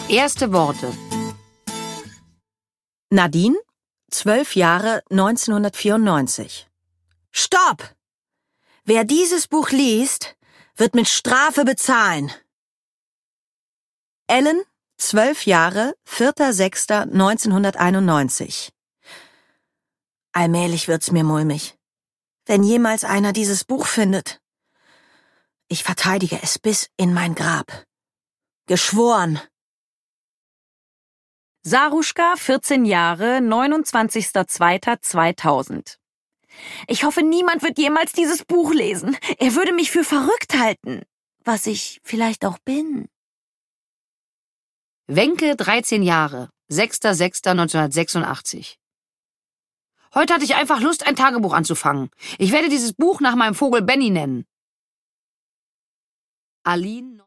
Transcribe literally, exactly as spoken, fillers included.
Erste Worte. Nadine, zwölf Jahre, neunzehnhundertvierundneunzig. Stopp! Wer dieses Buch liest, wird mit Strafe bezahlen. Ellen, zwölf Jahre, vierter sechster neunzehnhunderteinundneunzig. Allmählich wird's mir mulmig. Wenn jemals einer dieses Buch findet. Ich verteidige es bis in mein Grab. Geschworen. Saruschka, vierzehn Jahre, neunundzwanzigster zweiter zweitausend. Ich hoffe, niemand wird jemals dieses Buch lesen. Er würde mich für verrückt halten. Was ich vielleicht auch bin. Wenke, dreizehn Jahre, sechster sechster neunzehnhundertsechsundachtzig. Heute hatte ich einfach Lust, ein Tagebuch anzufangen. Ich werde dieses Buch nach meinem Vogel Benny nennen. Aline